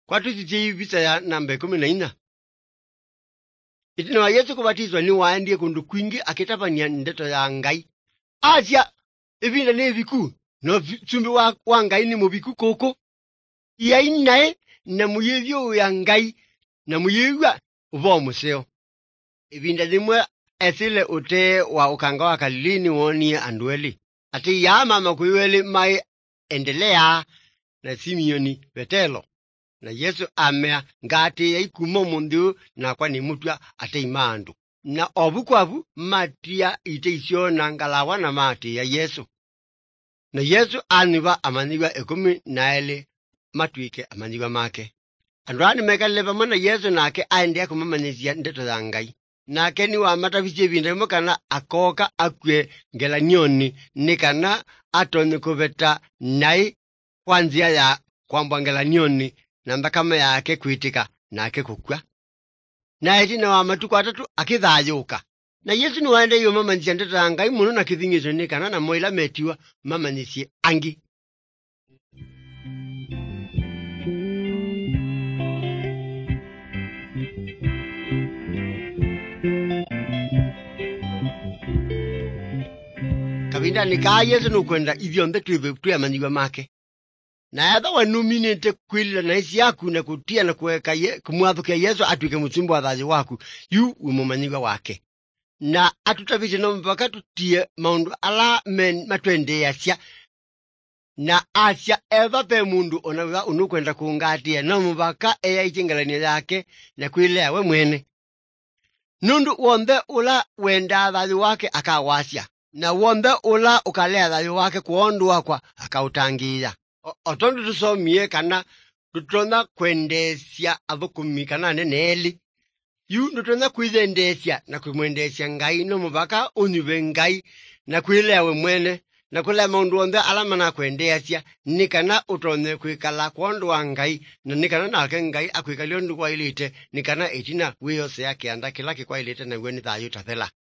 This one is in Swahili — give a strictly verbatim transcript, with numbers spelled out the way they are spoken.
Kwa tuti visa ya namba kumi na nne. Itina wa Yesu kubatizwa ni waendie kundu kwingi akitapania ndeto ya Ngai. Asia ebinda ne biku no tumbi wa, wa Ngai ni mubiku koko. Iya inae na muyevyo ya Ngai na muyevya ubo museo. Ebinda nimwe ethile ute wa ukanga wa Galilini woni andweli. Ati ya mama kuiweli mai endelea na Simioni Petelo. Na Yesu amea ngati ya ikumo mundu na kwa ni mutwa ate imandu. Na obu kwa bu matia ite isio na ngalawa na mati ya Yesu. Na Yesu aniba amaniwa ekumi na ele matuike amaniwa make. Andwani mekaleva mwana Yesu na ake aendea kumamanyizia ndeto za Ngai. Na ake ni wa matafiche binda mokana akoka akwe ngela nyoni nikana atoni kubeta nai kwanzia ya kwamba ngela nyoni na mbakama yake kuitika na ake kukwa. Na eti na wa matuku atatu akithayuka. Na Yesu ni waende yu mamanyizia ndeto za Ngai munu na kithingizo nikana na moila metiwa mamanyizia angi. Kabinda nika Yesu nukwenda ithionde tuive tuya manyiwa make. Na yatha wanuminite kwilila na isi yaku na kutia na kuweka ye, kumwathukia Yesu atuike mutumbu wa thaji waku yu umomanyiwa wake. Na atutavishe na mpaka tutie maundu ala men matwende asya. Na asya eva pe mundu onawiwa unukwenda kuungatia na mpaka eya ichingalania yake na kwilea we mwene. Nundu wonde ula wenda thaji wake akawasya. Na wonde ula ukalea thaji wake kuondua kwa akautangia. Otondu tusomie kana tutona kwendesya athukumi kana neneli. Yu tutona kwithendesya na kumwendesya Ngai no mubaka unyuve Ngai na kwilea we mwene na kulea maundu wonde alama na kwendesya ni kana utone kwikala kuondua Ngai na ni kana nake Ngai akwikali ondu kwa ilite ni kana itina wiyose yake anda kila kwa ilite na gweni thayu tathela.